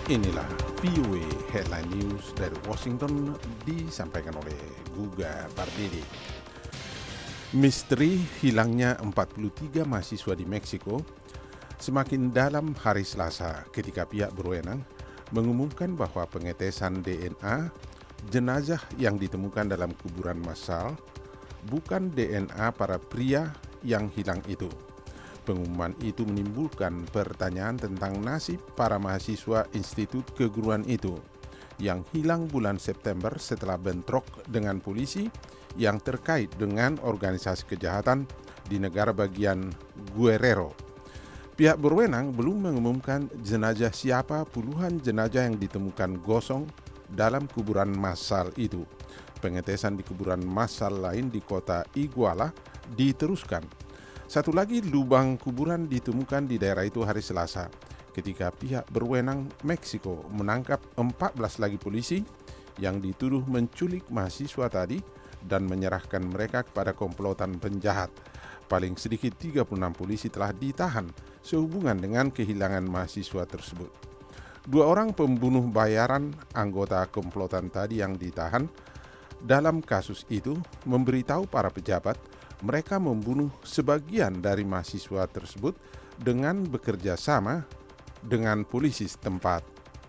Inilah VOA Headline News dari Washington disampaikan oleh Guga Pardede. Misteri hilangnya 43 mahasiswa di Meksiko semakin dalam hari Selasa ketika pihak berwenang mengumumkan bahwa pengetesan DNA jenazah yang ditemukan dalam kuburan massal bukan DNA para pria yang hilang itu. Pengumuman itu menimbulkan pertanyaan tentang nasib para mahasiswa institut keguruan itu yang hilang bulan September setelah bentrok dengan polisi yang terkait dengan organisasi kejahatan di negara bagian Guerrero. Pihak berwenang belum mengumumkan jenazah siapa puluhan jenazah yang ditemukan gosong dalam kuburan massal itu. Pengetesan di kuburan massal lain di kota Iguala diteruskan. Satu lagi lubang kuburan ditemukan di daerah itu hari Selasa ketika pihak berwenang Meksiko menangkap 14 lagi polisi yang dituduh menculik mahasiswa tadi dan menyerahkan mereka kepada komplotan penjahat. Paling sedikit 36 polisi telah ditahan sehubungan dengan kehilangan mahasiswa tersebut. 2 orang pembunuh bayaran anggota komplotan tadi yang ditahan dalam kasus itu memberitahu para pejabat mereka membunuh sebagian dari mahasiswa tersebut dengan bekerja sama dengan polisi setempat.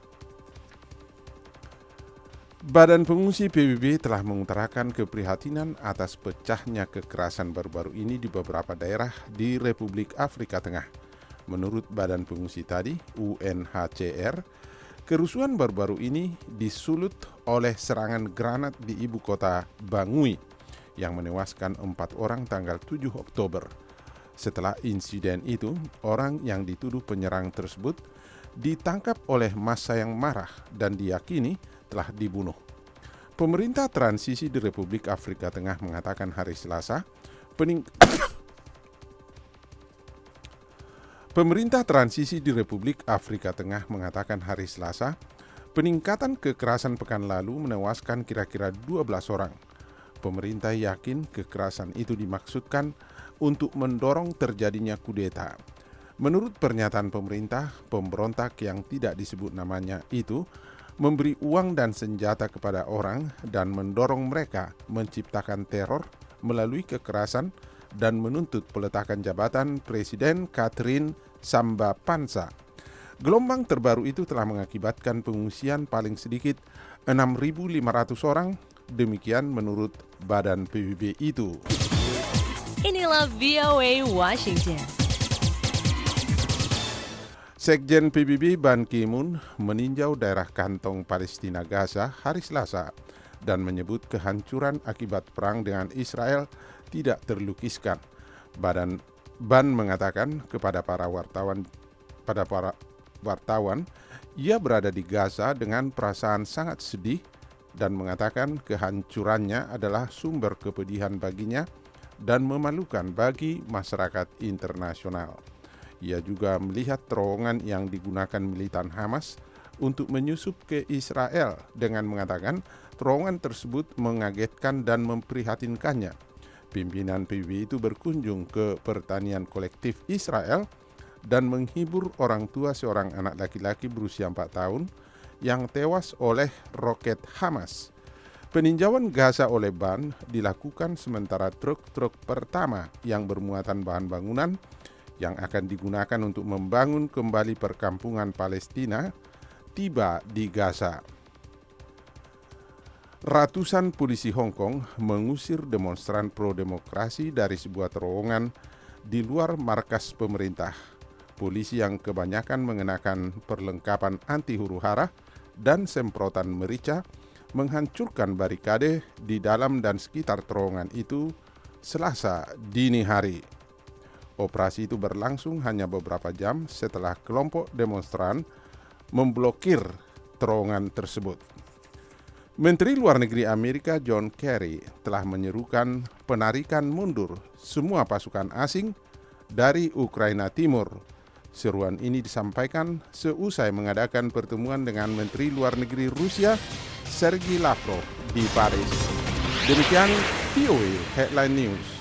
Badan Pengungsi PBB telah mengutarakan keprihatinan atas pecahnya kekerasan baru-baru ini di beberapa daerah di Republik Afrika Tengah. Menurut Badan Pengungsi tadi, UNHCR, kerusuhan baru-baru ini disulut oleh serangan granat di ibu kota Bangui yang menewaskan 4 orang tanggal 7 Oktober. Setelah insiden itu, orang yang dituduh penyerang tersebut ditangkap oleh massa yang marah dan diyakini telah dibunuh. Pemerintah transisi di Republik Afrika Tengah mengatakan hari Selasa, Pemerintah transisi di Republik Afrika Tengah mengatakan hari Selasa, peningkatan kekerasan pekan lalu menewaskan kira-kira 12 orang. Pemerintah yakin kekerasan itu dimaksudkan untuk mendorong terjadinya kudeta. Menurut pernyataan pemerintah, pemberontak yang tidak disebut namanya itu memberi uang dan senjata kepada orang dan mendorong mereka menciptakan teror melalui kekerasan dan menuntut peletakan jabatan Presiden Catherine Samba-Panza. Gelombang terbaru itu telah mengakibatkan pengungsian paling sedikit 6.500 orang. Demikian menurut Badan PBB itu. Inilah VOA Washington. Sekjen PBB Ban Ki-moon meninjau daerah kantong Palestina Gaza hari Selasa dan menyebut kehancuran akibat perang dengan Israel tidak terlukiskan. Ban mengatakan kepada para wartawan, ia berada di Gaza dengan perasaan sangat sedih dan mengatakan kehancurannya adalah sumber kepedihan baginya dan memalukan bagi masyarakat internasional. Ia juga melihat terowongan yang digunakan militan Hamas untuk menyusup ke Israel dengan mengatakan terowongan tersebut mengagetkan dan memprihatinkannya. Pimpinan PBB itu berkunjung ke pertanian kolektif Israel dan menghibur orang tua seorang anak laki-laki berusia 4 tahun yang tewas oleh roket Hamas. Peninjauan Gaza oleh Ban dilakukan sementara truk-truk pertama yang bermuatan bahan bangunan yang akan digunakan untuk membangun kembali perkampungan Palestina tiba di Gaza. Ratusan polisi Hong Kong mengusir demonstran pro-demokrasi dari sebuah terowongan di luar markas pemerintah. Polisi yang kebanyakan mengenakan perlengkapan anti huru-hara dan semprotan merica menghancurkan barikade di dalam dan sekitar terowongan itu Selasa dini hari. Operasi itu berlangsung hanya beberapa jam setelah kelompok demonstran memblokir terowongan tersebut. Menteri Luar Negeri Amerika John Kerry telah menyerukan penarikan mundur semua pasukan asing dari Ukraina Timur. Seruan ini disampaikan seusai mengadakan pertemuan dengan Menteri Luar Negeri Rusia Sergei Lavrov di Paris. Demikian VOA Headline News.